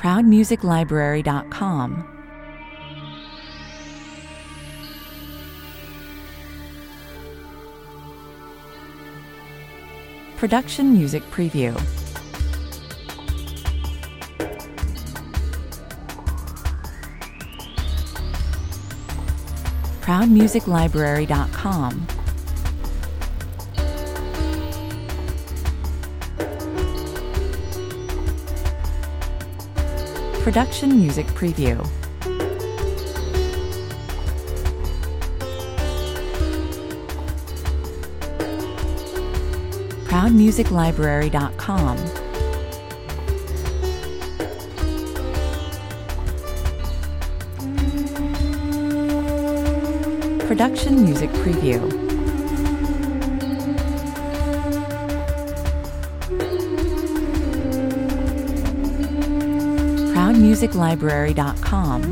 ProudMusicLibrary.com. Production Music Preview. ProudMusicLibrary.com. Production Music Preview. ProudMusicLibrary.com. Production Music Preview. ProudMusicLibrary.com.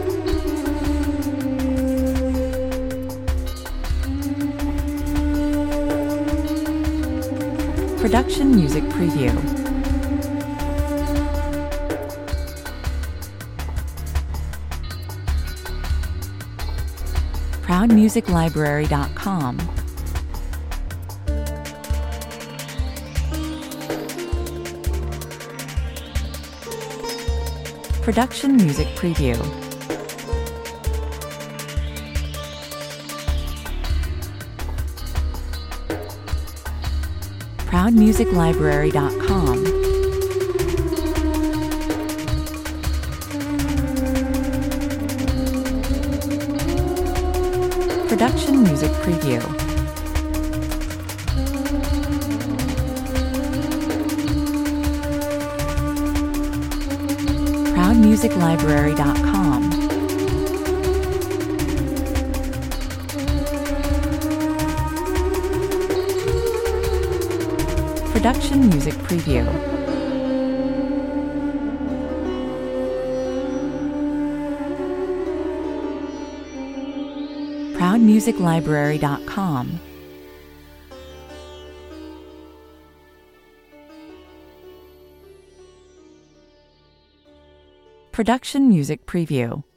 Production Music Preview. ProudMusicLibrary.com. Production Music Preview. ProudMusicLibrary.com. Production Music Preview. ProudMusicLibrary.com. Production Music Preview. ProudMusicLibrary.com. Production Music Preview.